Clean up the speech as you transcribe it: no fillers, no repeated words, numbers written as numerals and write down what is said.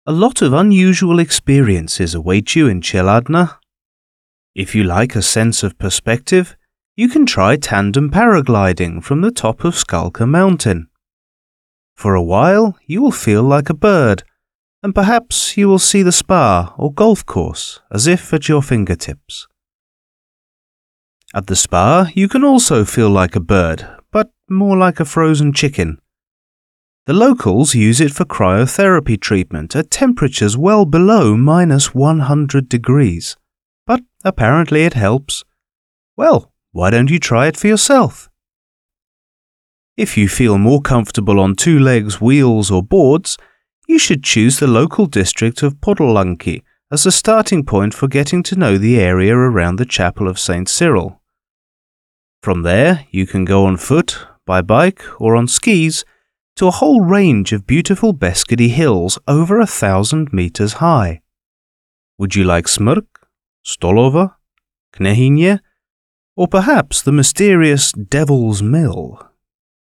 A lot of unusual experiences await you in Cheladna. If you like a sense of perspective, you can try tandem paragliding from the top of Skalka Mountain. For a while, you will feel like a bird, and perhaps you will see the spa or golf course as if at your fingertips. At the spa, you can also feel like a bird, but more like a frozen chicken. The locals use it for cryotherapy treatment at temperatures well below -100 degrees, but apparently it helps. Well, why don't you try it for yourself? If you feel more comfortable on 2 legs, wheels or boards, you should choose the local district of Podollanki as a starting point for getting to know the area around the Chapel of St. Cyril. From there, you can go on foot, by bike or on skis to a whole range of beautiful Beskidi hills over 1,000 meters high. Would you like Smrk, Stolova, Knehinje, or perhaps the mysterious Devil's Mill?